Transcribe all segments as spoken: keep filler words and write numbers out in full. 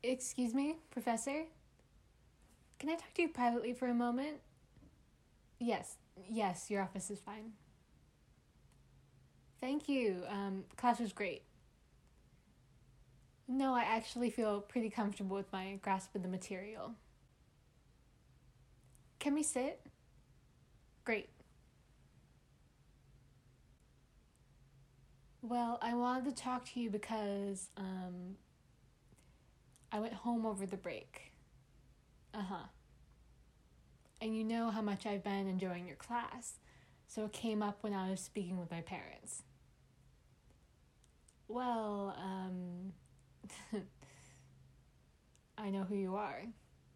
Excuse me, Professor? Can I talk to you privately for a moment? Yes, yes, your office is fine. Thank you. Um, class was great. No, I actually feel pretty comfortable with my grasp of the material. Can we sit? Great. Well, I wanted to talk to you because um, I went home over the break. Uh-huh. And you know how much I've been enjoying your class, so it came up when I was speaking with my parents. Well, um... I know who you are.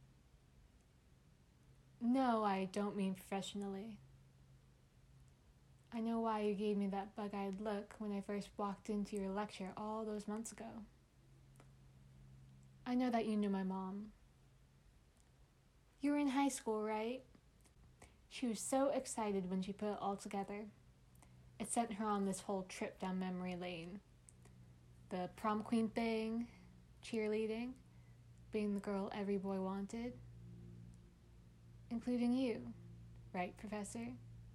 No, I don't mean professionally. I know why you gave me that bug-eyed look when I first walked into your lecture all those months ago. I know that you knew my mom. You were in high school, right? She was so excited when she put it all together. It sent her on this whole trip down memory lane. The prom queen thing, cheerleading, being the girl every boy wanted. Including you, right, Professor?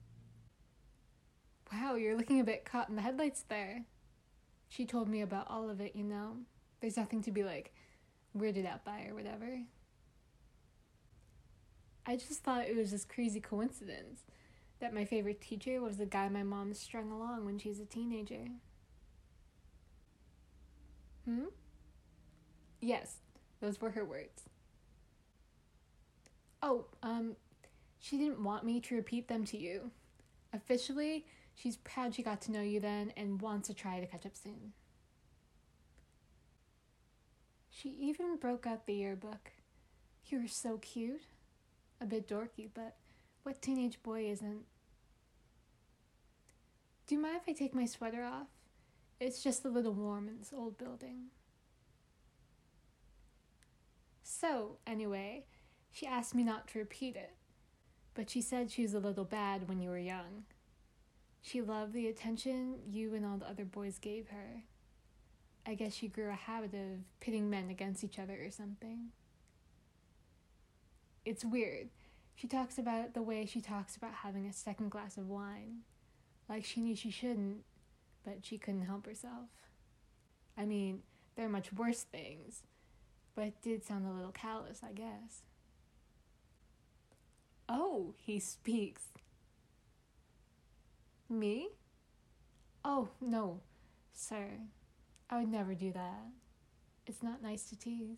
Wow, you're looking a bit caught in the headlights there. She told me about all of it, you know. There's nothing to be, like, weirded out by or whatever. I just thought it was this crazy coincidence that my favorite teacher was the guy my mom strung along when she was a teenager. Hmm? Yes, those were her words. Oh, um, she didn't want me to repeat them to you. Officially, she's proud she got to know you then and wants to try to catch up soon. She even broke out the yearbook. You were so cute. A bit dorky, but what teenage boy isn't? Do you mind if I take my sweater off? It's just a little warm in this old building. So, anyway, she asked me not to repeat it, but she said she was a little bad when you were young. She loved the attention you and all the other boys gave her. I guess she grew a habit of pitting men against each other or something. It's weird. She talks about it the way she talks about having a second glass of wine. Like she knew she shouldn't, but she couldn't help herself. I mean, there are much worse things, but it did sound a little callous, I guess. Oh, he speaks. Me? Oh, no, sir. I would never do that. It's not nice to tease.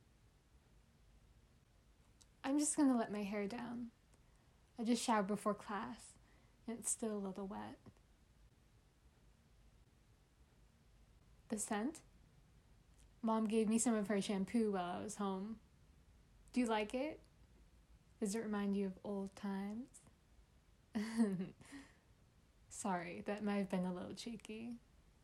I'm just gonna let my hair down. I just showered before class, and it's still a little wet. The scent? Mom gave me some of her shampoo while I was home. Do you like it? Does it remind you of old times? Sorry, that might have been a little cheeky.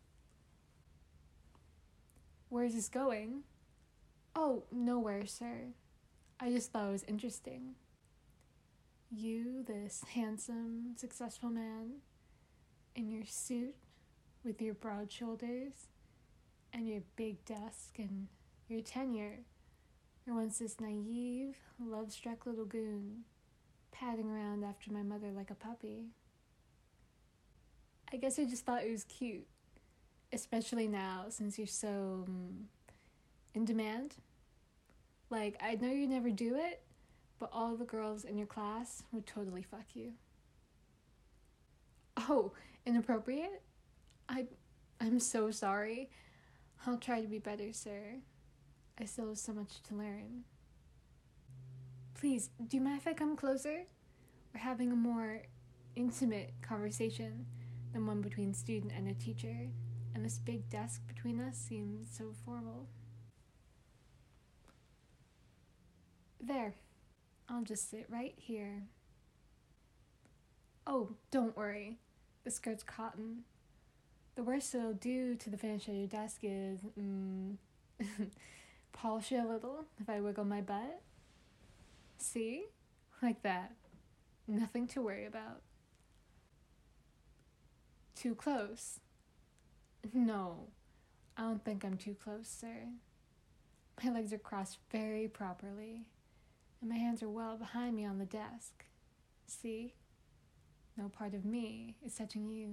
Where's this going? Oh, nowhere, sir. I just thought it was interesting. You, this handsome, successful man, in your suit with your broad shoulders and your big desk and your tenure, are once this naive, love-struck little goon, padding around after my mother like a puppy. I guess I just thought it was cute, especially now since you're so um, in demand. Like, I know you never do it, but all the girls in your class would totally fuck you. Oh, inappropriate? I, I'm so sorry. I'll try to be better, sir. I still have so much to learn. Please, do you mind if I come closer? We're having a more intimate conversation than one between student and a teacher, and this big desk between us seems so formal. There. I'll just sit right here. Oh, don't worry. The skirt's cotton. The worst it'll do to the finish of your desk is, mm, polish it a little if I wiggle my butt. See? Like that. Nothing to worry about. Too close? No, I don't think I'm too close, sir. My legs are crossed very properly, and my hands are well behind me on the desk. See? No part of me is touching you.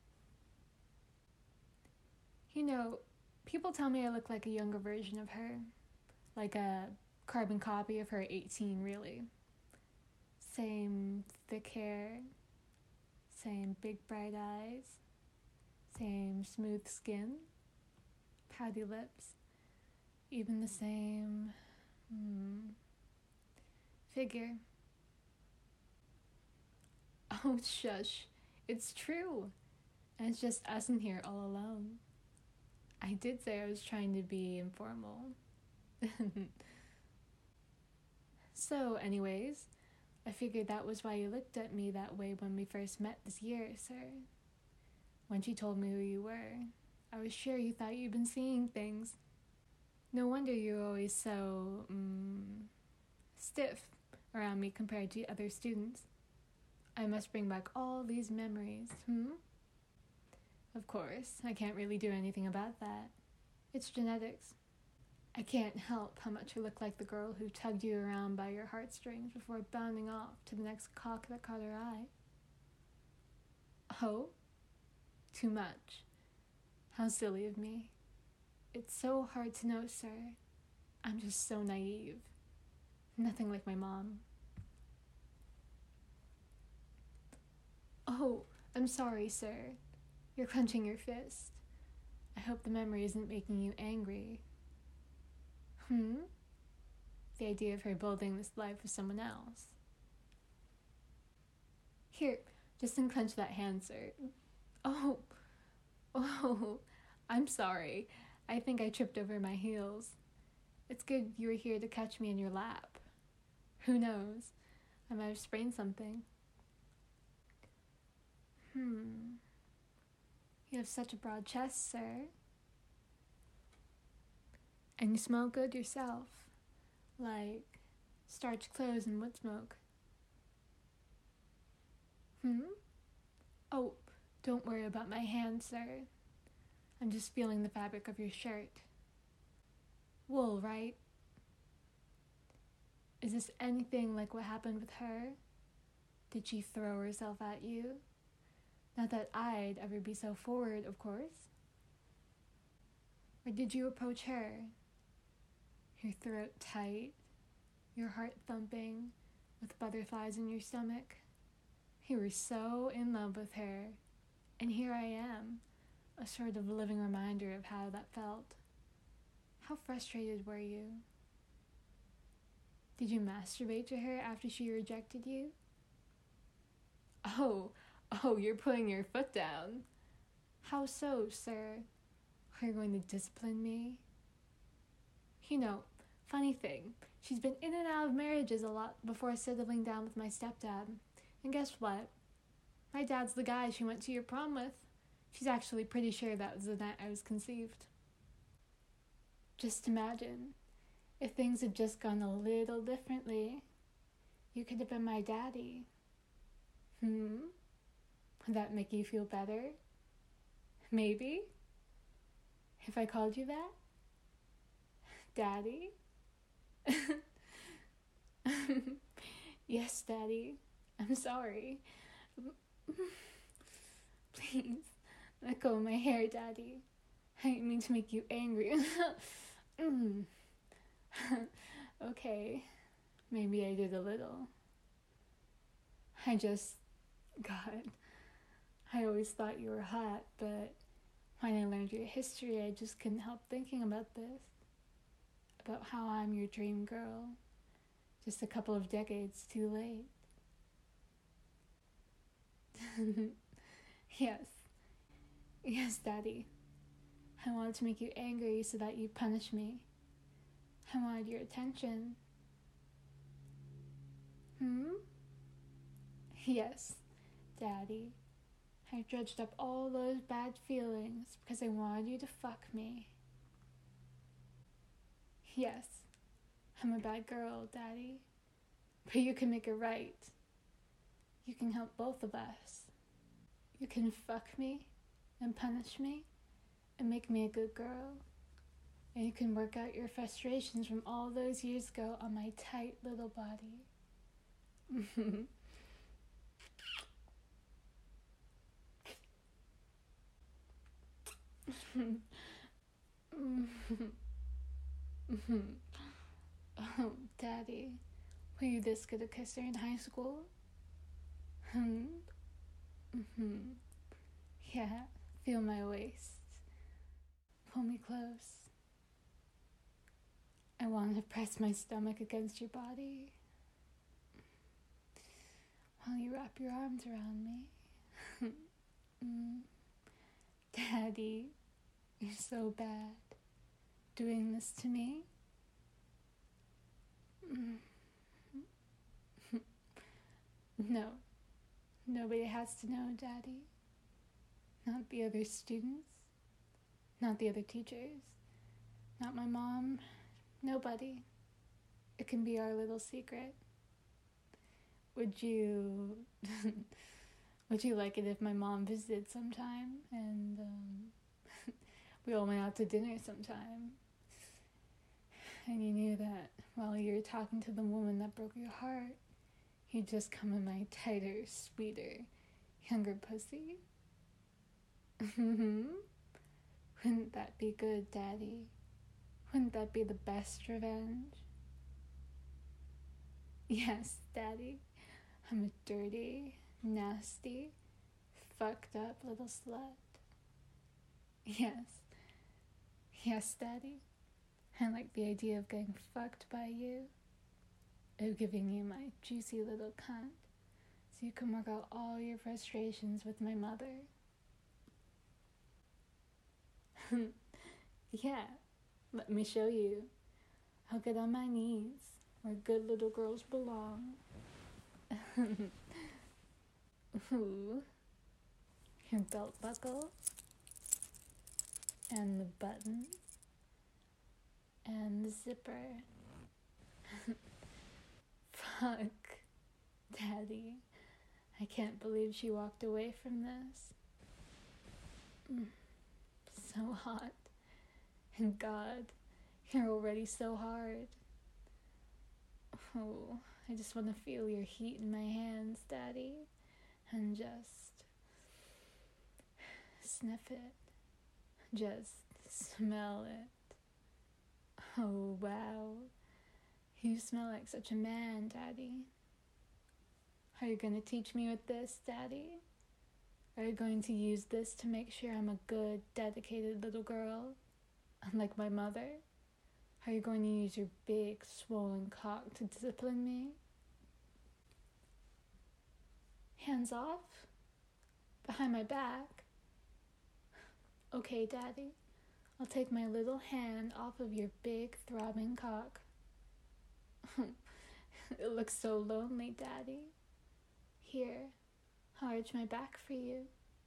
You know, people tell me I look like a younger version of her, like a carbon copy of her at eighteen, really. Same thick hair, same big bright eyes, same smooth skin, pouty lips, even the same hmm, figure. Oh, shush. It's true. And it's just us in here all alone. I did say I was trying to be informal. So, anyways, I figured that was why you looked at me that way when we first met this year, sir. When she told me who you were, I was sure you thought you'd been seeing things. No wonder you're always so, um, stiff around me compared to other students. I must bring back all these memories, hmm? Of course, I can't really do anything about that. It's genetics. I can't help how much you look like the girl who tugged you around by your heartstrings before bounding off to the next cock that caught her eye. Oh? Too much. How silly of me. It's so hard to know, sir. I'm just so naive. Nothing like my mom. Oh, I'm sorry, sir. You're clenching your fist. I hope the memory isn't making you angry. Hmm? The idea of her building this life with someone else. Here, just unclench that hand, sir. Oh, oh, I'm sorry. I think I tripped over my heels. It's good you were here to catch me in your lap. Who knows? I might have sprained something. Hmm. You have such a broad chest, sir. And you smell good yourself. Like starched clothes and wood smoke. Hmm? Oh, don't worry about my hand, sir. I'm just feeling the fabric of your shirt. Wool, right? Is this anything like what happened with her? Did she throw herself at you? Not that I'd ever be so forward, of course. Or did you approach her? Your throat tight, your heart thumping, with butterflies in your stomach. You were so in love with her, and here I am, a sort of living reminder of how that felt. How frustrated were you? Did you masturbate to her after she rejected you? Oh, oh, you're putting your foot down. How so, sir? Are you going to discipline me? You know, funny thing, she's been in and out of marriages a lot before settling down with my stepdad. And guess what? My dad's the guy she went to your prom with. She's actually pretty sure that was the night I was conceived. Just imagine, if things had just gone a little differently, you could have been my daddy. Hmm? Would that make you feel better? Maybe? If I called you that? Daddy? Yes, Daddy. I'm sorry. Please, let go of my hair, Daddy. I didn't mean to make you angry. mm. Okay, maybe I did a little. I just, God, I always thought you were hot, but when I learned your history, I just couldn't help thinking about this. About how I'm your dream girl, just a couple of decades too late. Yes. Yes, Daddy. I wanted to make you angry so that you punish me. I wanted your attention. Hmm? Yes, Daddy. I dredged up all those bad feelings because I wanted you to fuck me. Yes, I'm a bad girl, Daddy. But you can make it right. You can help both of us. You can fuck me and punish me and make me a good girl. And you can work out your frustrations from all those years ago on my tight little body. Oh, Daddy, were you this good a kisser in high school? Yeah, feel my waist. Pull me close. I want to press my stomach against your body while you wrap your arms around me. mm. Daddy, you're so bad. Doing this to me? No, nobody has to know, Daddy. Not the other students, not the other teachers, not my mom, nobody. It can be our little secret. Would you, would you like it if my mom visited sometime and um, we all went out to dinner sometime? And you knew that while you were talking to the woman that broke your heart, you'd just come in my tighter, sweeter, younger pussy. Wouldn't that be good, Daddy? Wouldn't that be the best revenge? Yes, Daddy. I'm a dirty, nasty, fucked up little slut. Yes. Yes, Daddy. I like the idea of getting fucked by you, of giving you my juicy little cunt, so you can work out all your frustrations with my mother. Yeah, let me show you. I'll get on my knees, where good little girls belong. Ooh, your belt buckle, and the button, and the zipper. Fuck, Daddy. I can't believe she walked away from this. Mm, so hot. And God, you're already so hard. Oh, I just want to feel your heat in my hands, Daddy. And just sniff it. Just smell it. Oh, wow. You smell like such a man, Daddy. Are you going to teach me with this, Daddy? Are you going to use this to make sure I'm a good, dedicated little girl? Unlike my mother? Are you going to use your big, swollen cock to discipline me? Hands off? Behind my back? Okay, Daddy. I'll take my little hand off of your big, throbbing cock. It looks so lonely, Daddy. Here, I'll arch my back for you.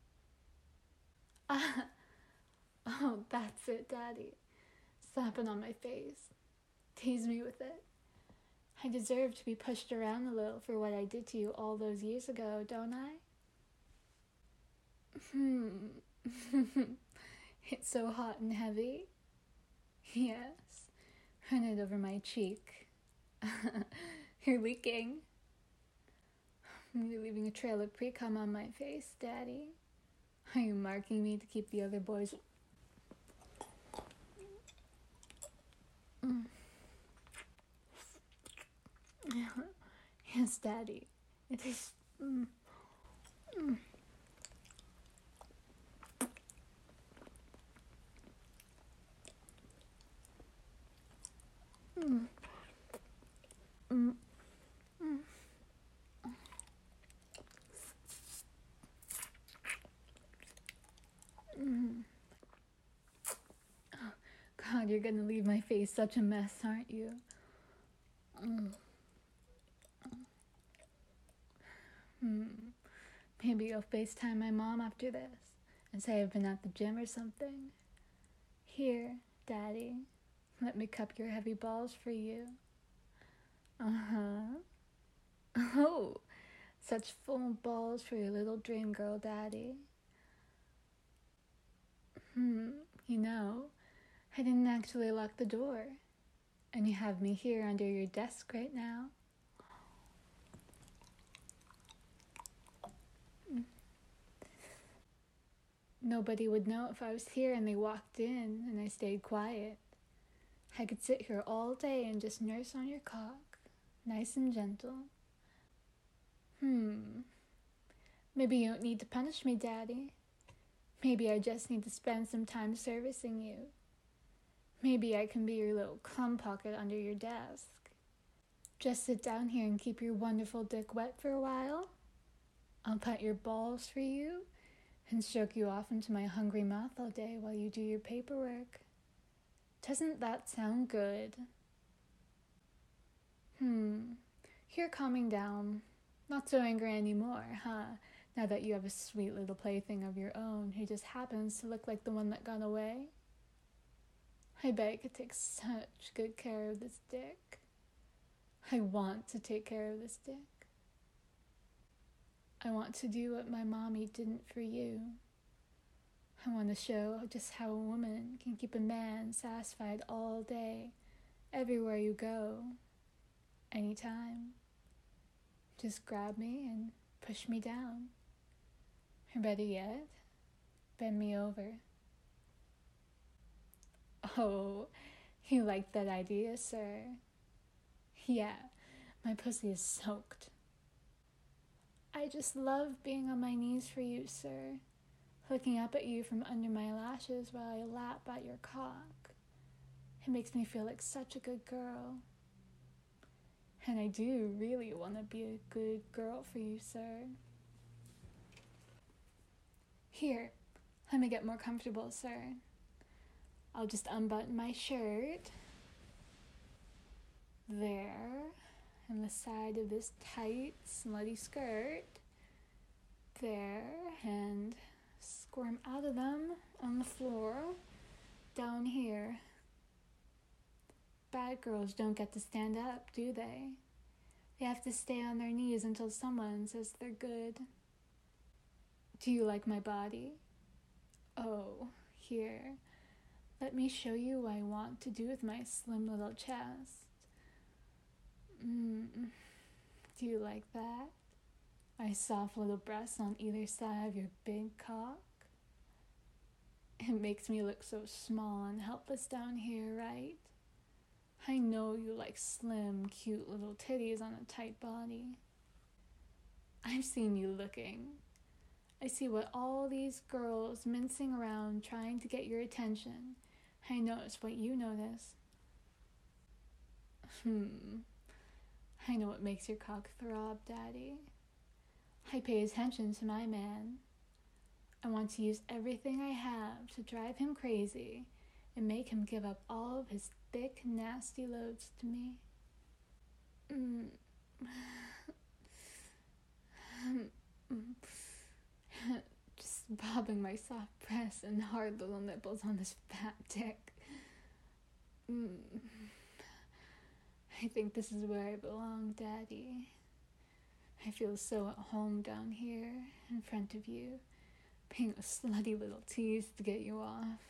Ah, oh, that's it, Daddy. Slap it on my face. Tease me with it. I deserve to be pushed around a little for what I did to you all those years ago, don't I? Hmm. It's so hot and heavy. Yes. Run it over my cheek. You're leaking. You're leaving a trail of pre-cum on my face, Daddy. Are you marking me to keep the other boys? Mm. Yes, Daddy. It is. Mm. Mm. Mm. Mm. Mm. Mm. Oh, God, you're gonna leave my face such a mess, aren't you? Mm. Hmm. Maybe you'll FaceTime my mom after this and say I've been at the gym or something. Here, Daddy, let me cup your heavy balls for you. Uh-huh. Oh, such full balls for your little dream girl, Daddy. Hmm, you know, I didn't actually lock the door, and you have me here under your desk right now. Nobody would know if I was here and they walked in and I stayed quiet. I could sit here all day and just nurse on your cock, nice and gentle. Hmm. Maybe you don't need to punish me, Daddy. Maybe I just need to spend some time servicing you. Maybe I can be your little cum pocket under your desk. Just sit down here and keep your wonderful dick wet for a while. I'll pet your balls for you and stroke you off into my hungry mouth all day while you do your paperwork. Doesn't that sound good? Hmm. You're calming down. Not so angry anymore, huh? Now that you have a sweet little plaything of your own who just happens to look like the one that got away. I bet I could take such good care of this dick. I want to take care of this dick. I want to do what my mommy didn't for you. I want to show just how a woman can keep a man satisfied all day, everywhere you go, anytime. Just grab me and push me down. Or better yet, bend me over. Oh, you like that idea, sir? Yeah, my pussy is soaked. I just love being on my knees for you, sir. Looking up at you from under my lashes while I lap at your cock. It makes me feel like such a good girl. And I do really want to be a good girl for you, sir. Here, let me get more comfortable, sir. I'll just unbutton my shirt. There, and the side of this tight, slutty skirt. There, and squirm out of them on the floor, down here. Bad girls don't get to stand up, do they? They have to stay on their knees until someone says they're good. Do you like my body? Oh, here. Let me show you what I want to do with my slim little chest. Mm. Do you like that? My soft little breasts on either side of your big cock? It makes me look so small and helpless down here, right? I know you like slim, cute little titties on a tight body. I've seen you looking. I see what all these girls mincing around trying to get your attention. I notice what you notice. Hmm. I know what makes your cock throb, Daddy. I pay attention to my man. I want to use everything I have to drive him crazy and make him give up all of his thick, nasty loads to me. Mm. Just bobbing my soft breasts and hard little nipples on this fat dick. Mm. I think this is where I belong, Daddy. I feel so at home down here in front of you, being a slutty little tease to get you off.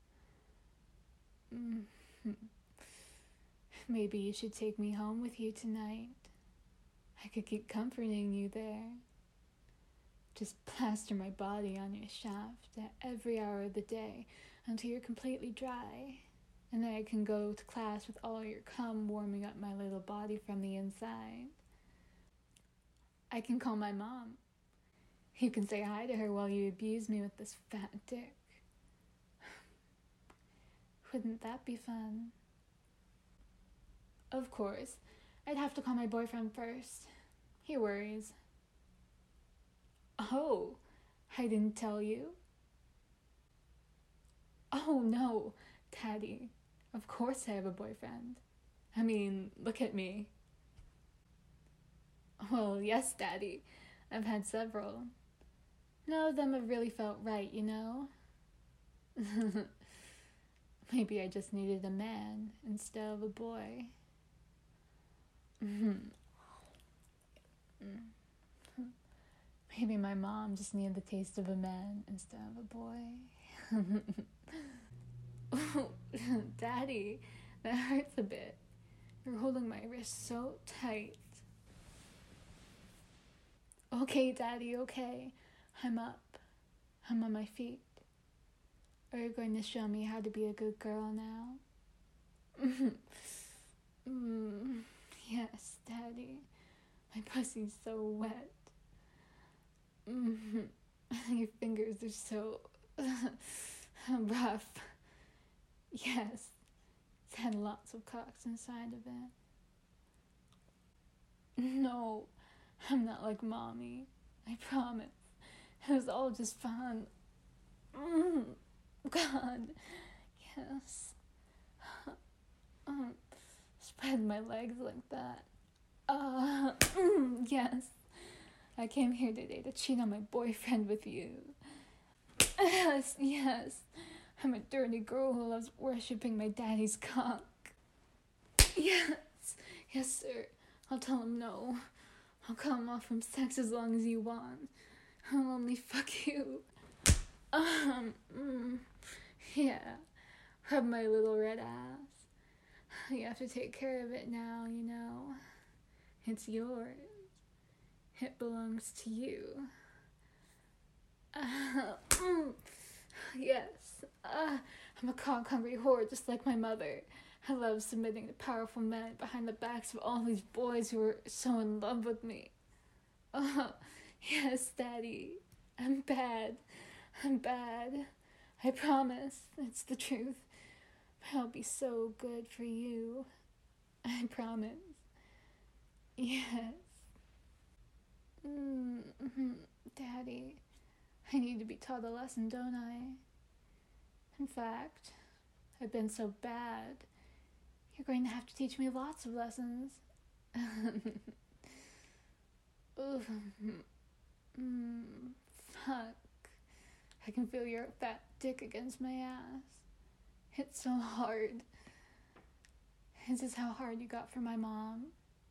Mm-hmm. Maybe you should take me home with you tonight. I could keep comforting you there. Just plaster my body on your shaft at every hour of the day until you're completely dry. And then I can go to class with all your cum warming up my little body from the inside. I can call my mom. You can say hi to her while you abuse me with this fat dick. Wouldn't that be fun? Of course, I'd have to call my boyfriend first. He worries. Oh, I didn't tell you? Oh no, Daddy. Of course I have a boyfriend. I mean, look at me. Well, yes, Daddy. I've had several. None of them have really felt right, you know? Maybe I just needed a man instead of a boy. Maybe my mom just needed the taste of a man instead of a boy. Daddy, that hurts a bit. You're holding my wrist so tight. Okay, Daddy, okay. I'm up. I'm on my feet. Are you going to show me how to be a good girl now? mm, yes, Daddy. My pussy's so wet. Mm, your fingers are so rough. Yes, it's had lots of cocks inside of it. No, I'm not like Mommy. I promise. It was all just fun. Mm, God, yes. Um, spread my legs like that. Uh, mm, yes. I came here today to cheat on my boyfriend with you. Yes, yes. I'm a dirty girl who loves worshipping my daddy's cock. Yes, yes, sir. I'll tell him no. I'll cut him off from sex as long as you want. I'll only fuck you. Um, mm, yeah. Rub my little red ass. You have to take care of it now, you know. It's yours. It belongs to you. Uh, mm, yes. Uh, I'm a cock-hungry whore just like my mother. I love submitting to powerful men behind the backs of all these boys who are so in love with me. Oh, yes, Daddy. I'm bad. I'm bad. I promise. It's the truth. I'll be so good for you. I promise. Yes. Mm-hmm. Daddy, I need to be taught a lesson, don't I? In fact, I've been so bad. You're going to have to teach me lots of lessons. mm, fuck. I can feel your fat dick against my ass. It's so hard. Is this how hard you got for my mom?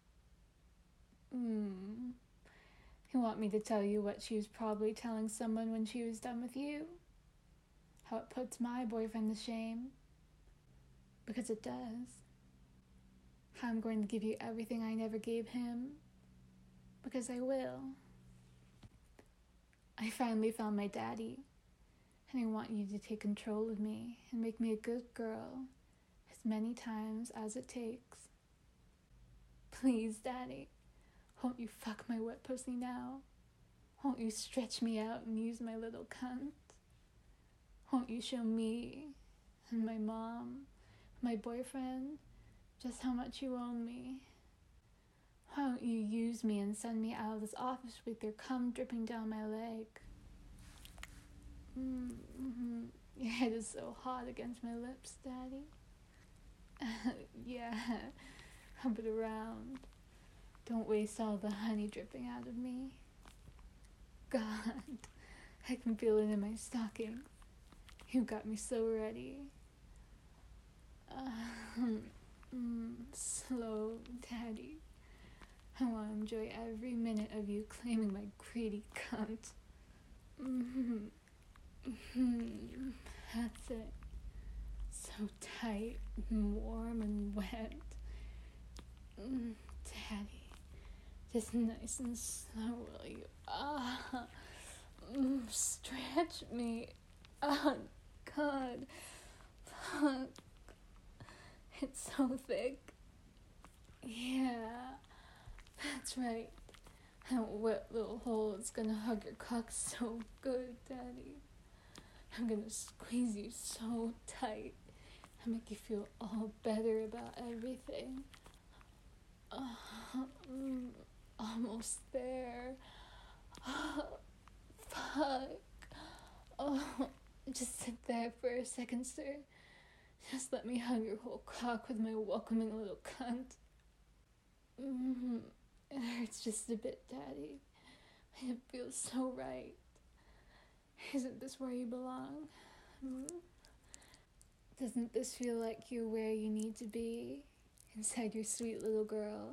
Hmm. You want me to tell you what she was probably telling someone when she was done with you? How it puts my boyfriend to shame? Because it does. How I'm going to give you everything I never gave him? Because I will. I finally found my daddy, and I want you to take control of me and make me a good girl as many times as it takes. Please, Daddy, won't you fuck my wet pussy now? Won't you stretch me out and use my little cunt? Won't you show me and my mom, my boyfriend, just how much you own me? Why don't you use me and send me out of this office with your cum dripping down my leg? Mm-hmm. Your head is so hot against my lips, Daddy. Yeah, rub it around. Don't waste all the honey dripping out of me. God, I can feel it in my stocking. You got me so ready. Uh, mm, slow, Daddy. I want to enjoy every minute of you claiming my greedy cunt. Mm-hmm. Mm-hmm. That's it. So tight and warm and wet. Mm, Daddy, just nice and slow, will you? Ah, mm, stretch me. Oh, God. Fuck. It's so thick. Yeah. That's right. That wet little hole is gonna hug your cock so good, Daddy. I'm gonna squeeze you so tight and make you feel all better about everything. Uh, mm, almost there. Oh, fuck. Oh, just sit there for a second, sir. Just let me hug your whole cock with my welcoming little cunt. Mm-hmm. It hurts just a bit, Daddy. It feels so right. Isn't this where you belong? Hmm? Doesn't this feel like you're where you need to be? Inside your sweet little girl?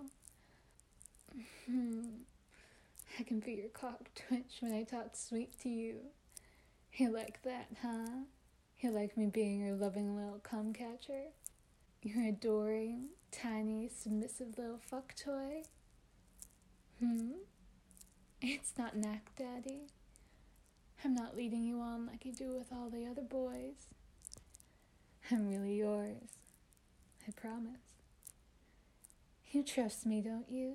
Hmm. I can feel your cock twitch when I talk sweet to you. You like that, huh? You like me being your loving little cum catcher? Your adoring, tiny, submissive little fuck toy? Hmm? It's not knack, Daddy. I'm not leading you on like you do with all the other boys. I'm really yours. I promise. You trust me, don't you?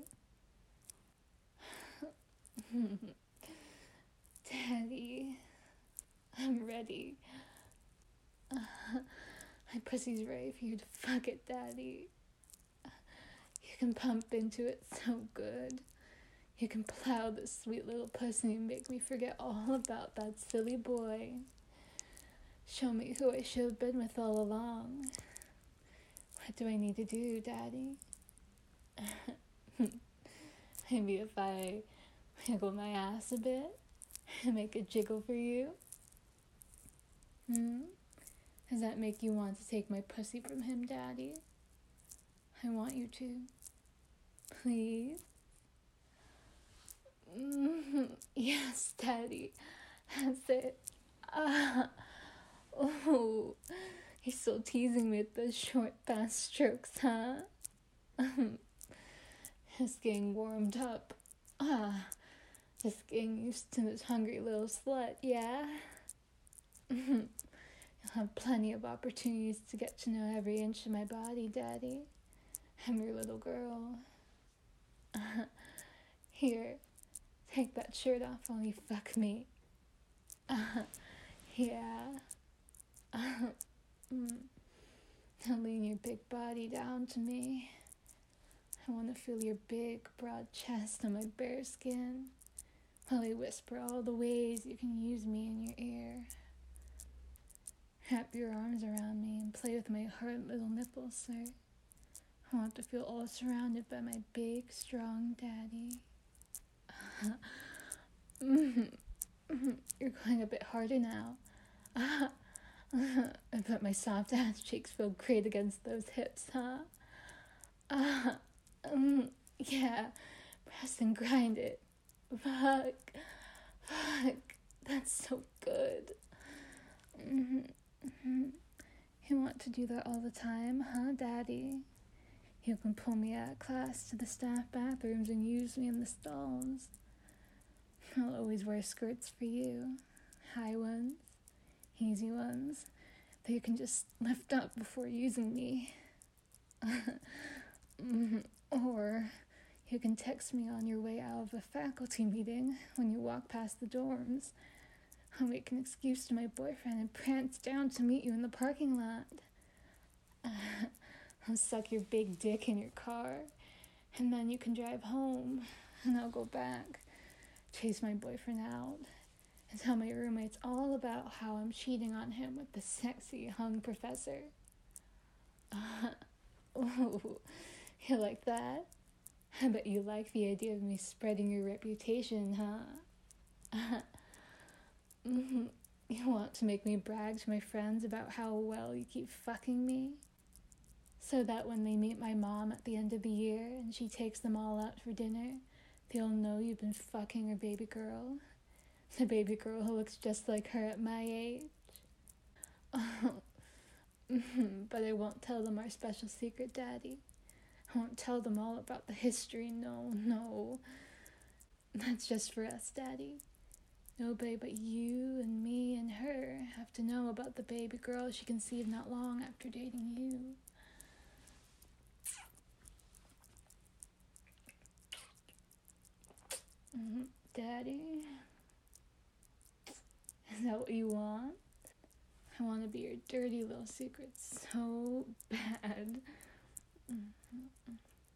Daddy, I'm ready. Uh, my pussy's ready for you to fuck it, Daddy. You can pump into it so good. You can plow this sweet little pussy and make me forget all about that silly boy. Show me who I should have been with all along. What do I need to do, Daddy? Maybe if I wiggle my ass a bit and make it jiggle for you? Hmm? Does that make you want to take my pussy from him, Daddy? I want you to. Please? Mm-hmm. Yes, Daddy. That's it. Ah. Oh. You're still teasing me with those short, fast strokes, huh? Just getting warmed up. Ah. Just getting used to this hungry little slut, yeah? You'll have plenty of opportunities to get to know every inch of my body, Daddy. I'm your little girl. Here, take that shirt off while you fuck me. Uh, yeah. Uh, mm. Now lean your big body down to me. I want to feel your big, broad chest on my bare skin while I whisper all the ways you can use me in your ear. Wrap your arms around me and play with my hard little nipples, sir. I want to feel all surrounded by my big, strong daddy. You're going a bit harder now. I bet my soft ass cheeks feel great against those hips, huh? Uh, um, yeah, press and grind it. Fuck. Fuck. That's so good. Mm-hmm. You want to do that all the time, huh, Daddy? You can pull me out of class to the staff bathrooms and use me in the stalls. I'll always wear skirts for you. High ones, easy ones, that you can just lift up before using me. Or you can text me on your way out of a faculty meeting when you walk past the dorms. I'll make an excuse to my boyfriend and prance down to meet you in the parking lot. I'll suck your big dick in your car, and then you can drive home, and I'll go back, chase my boyfriend out, and tell my roommates all about how I'm cheating on him with the sexy hung professor. Uh, ooh, you like that? I bet you like the idea of me spreading your reputation, huh? Mm-hmm. You want to make me brag to my friends about how well you keep fucking me? So that when they meet my mom at the end of the year and she takes them all out for dinner, they'll know you've been fucking her baby girl. The baby girl who looks just like her at my age. Oh. Mm-hmm. But I won't tell them our special secret, Daddy. I won't tell them all about the history, no, no. That's just for us, Daddy. Nobody but you and me and her have to know about the baby girl she conceived not long after dating you. Mm-hmm. Daddy? Is that what you want? I want to be your dirty little secret so bad. Mm-hmm.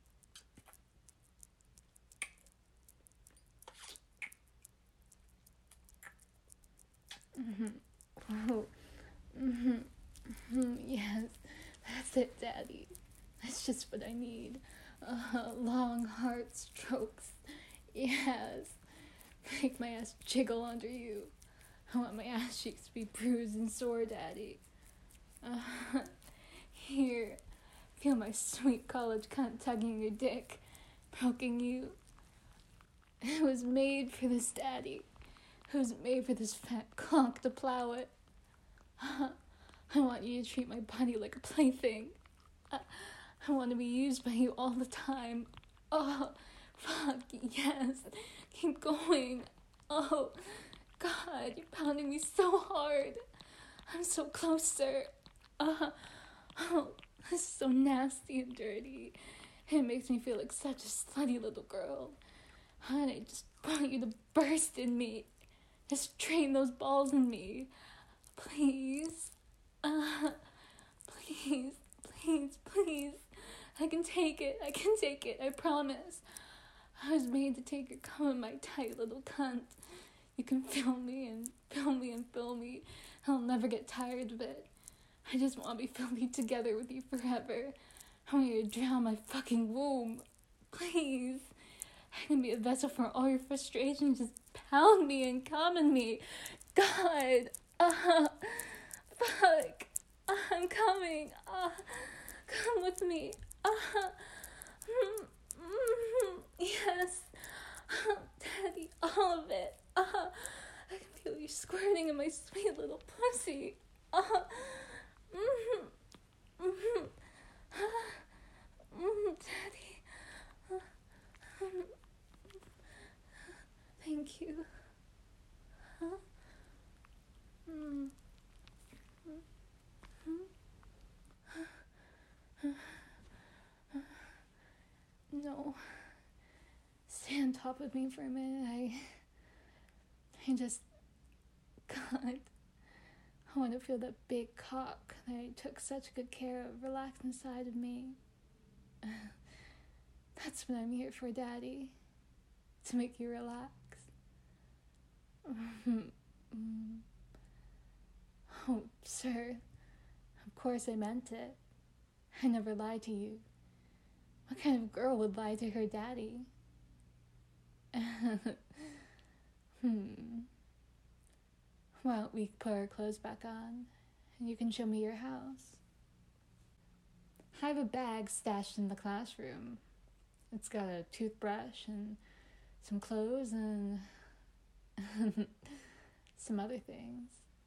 Mm-hmm. Oh. Mm-hmm. Mm-hmm. Yes, that's it, Daddy. That's just what I need. Uh, long, hard strokes. Yes. Make my ass jiggle under you. I want my ass cheeks to be bruised and sore, Daddy. Uh, here. Feel my sweet college cunt tugging your dick, poking you. It was made for this, Daddy. It was made for this fat conch to plow it. I want you to treat my body like a plaything. I, I want to be used by you all the time. Oh, fuck, yes. Keep going. Oh, God, you're pounding me so hard. I'm so close, sir. Uh, oh, this is so nasty and dirty. It makes me feel like such a slutty little girl. And I just want you to burst in me. Just train those balls in me. Please. Uh, please, please, please. I can take it. I can take it. I promise. I was made to take your cum in my tight little cunt. You can fill me and fill me and fill me. I'll never get tired of it. I just want to be filthy together with you forever. I want you to drown my fucking womb. Please. I can be a vessel for all your frustrations. Just pound me and come in me. God. Uh, fuck. Uh, I'm coming. Uh, come with me. Uh, mm, mm, yes. Uh, Daddy, all of it. Uh, I can feel you squirting in my sweet little pussy. Uh, mm, mm, uh, mm, Daddy. Uh, um, thank you. Huh? Mm. No. Stay on top of me for a minute. I... I just... God. I want to feel that big cock that I took such good care of relax inside of me. That's what I'm here for, Daddy. To make you relax. Oh, sir. Of course I meant it. I never lied to you. What kind of girl would lie to her daddy? hmm. Well, we put our clothes back on, and you can show me your house. I have a bag stashed in the classroom. It's got a toothbrush and some clothes and some other things.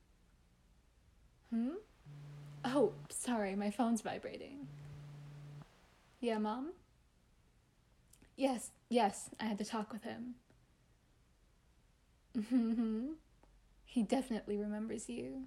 Hmm? Oh, sorry, my phone's vibrating. Yeah, Mom? Yes, yes, I had to talk with him. Mm-hmm. He definitely remembers you.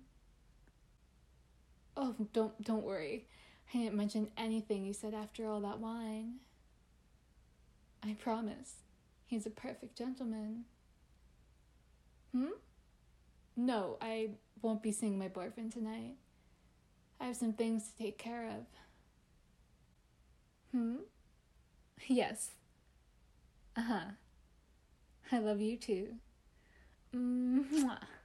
Oh, don't don't worry. I didn't mention anything you said after all that wine. I promise. He's a perfect gentleman. Hmm? No, I won't be seeing my boyfriend tonight. I have some things to take care of. Hmm? Yes. Uh-huh. I love you too. Mwah.